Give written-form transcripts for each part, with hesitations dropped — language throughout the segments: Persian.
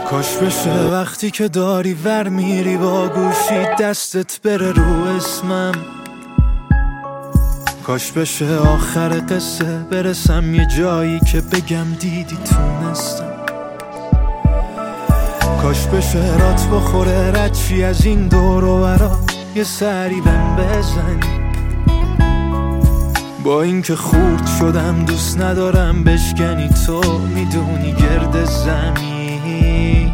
کاش بشه وقتی که داری ور میری با گوشی دستت بره رو اسمم. کاش بشه آخر قصه برسم یه جایی که بگم دیدی تونستم. کاش بشه رات بخوره ردشی از این دور و برا یه سری بهم بزنی. با اینکه خورد شدم دوست ندارم بشکنی، تو میدونی گرد زمین.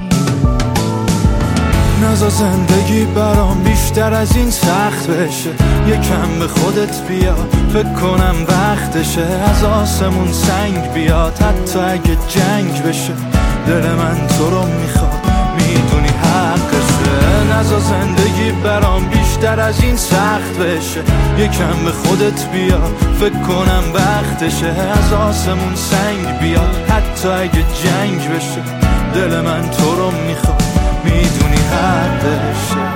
نزا زندگی برام بیشتر از این سخت بشه، یکم به خودت بیا فکر کنم وقتشه. از آسمون سنگ بیاد حتی اگه جنگ بشه، دل من تو رو میخواد میدونی حقشه. نزا زندگی برام بیشتر از این سخت بشه، یکم به خودت بیا فکر کنم وقتشه. از آسمون سنگ بیاد حتی اگه جنگ بشه، دل من تو رو میخواد میدونی حقشه.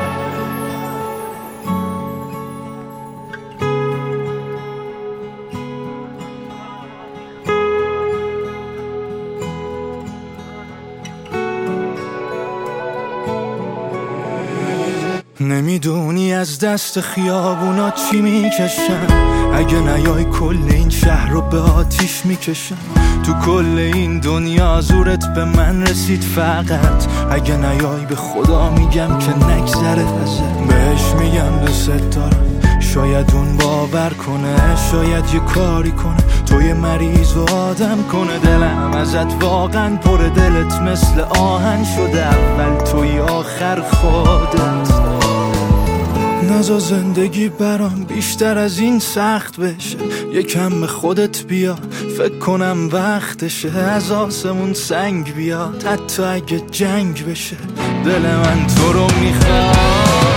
نمیدونی از دست خیابونا چی میکشم، اگه نیای کل این شهر رو به آتیش میکشم. تو کل این دنیا زورت به من رسید فقط، اگه نیای به خدا میگم که نگذره ازت. بهش میگم دوست دارم، شاید اون باور کنه، شاید یه کاری کنه توی مریض و آدم کنه. دلم ازت واقعا پر، دلت مثل آهن شده، اول توی آخر خودت. نزا زندگی برام بیشتر از این سخت بشه، یکم به خودت بیا فکر کنم وقتشه. از آسمون سنگ بیاد حتی اگه جنگ بشه، دل من تو رو میخواد.